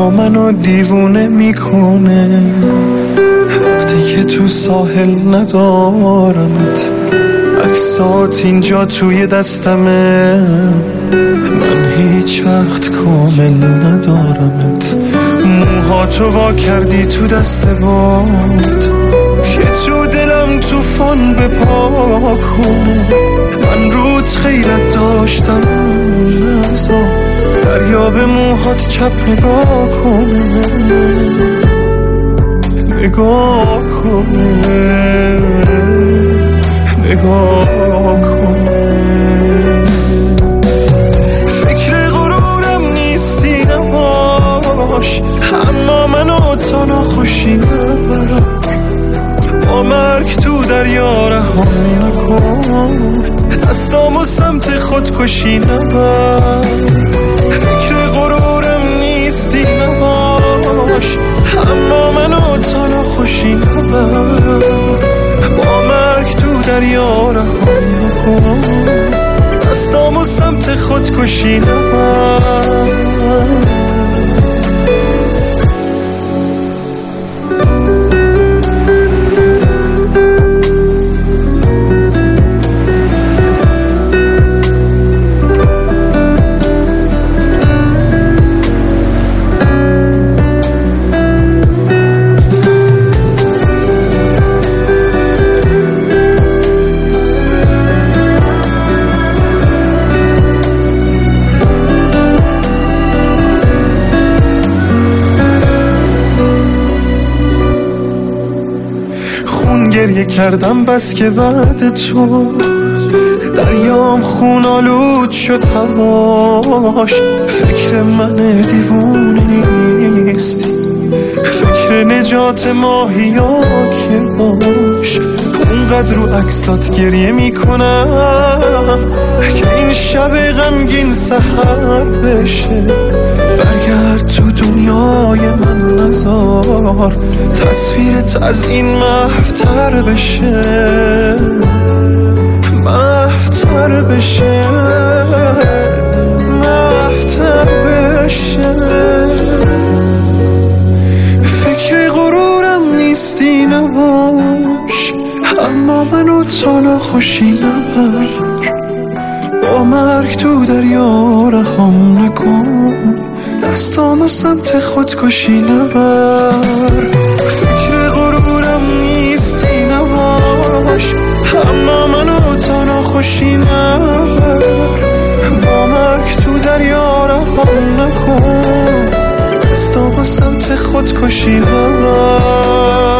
اما منو دیوونه میکنه وقتی که تو ساحل ندارمت. عکسات اینجا توی دستمه، من هیچ وقت کامل ندارمت. موهاتو وا کردی تو دست باد که تو دلم توفان به پا کنه. من روت غیرت داشتم نزا دریا به موهات چپ نگاه کنه، نگاه کنه، نگاه کنه. فکر غرورم نیستی نباش، اما منو تا ناخوشی نبر. با مرگ تو دریا رهام نکن، دستامو سمت خودکشی نبر. فکر غرورم نیستی نباش، اما منو تا ناخوشی نبر. با مرگ تو دریا رهام نکن، دستامو سمت خودکشی نبر. گریه کردم بس که بعد تو دریام خون آلود شد هواش. فکر من دیوونه نیستی، فکر نجات ماهیا که باش. اونقدر رو عکسات گریه میکنم که این شب غمگین سحر بشه. برگرد تو دنیای من نذار تصویرت از این محفتر بشه، محفتر بشه، محفتر بشه. فکر غرورم نیستی نباش، اما منو تا ناخوشی نبر. با مرگ تو دریا رهام نکن، دستامو سمت خودکشی نبر. فکر غرورم نیستی نباش، اما منو تا ناخوشی نبر. با مرگ تو دریا رهام نکن، دستامو سمت خودکشی نبر.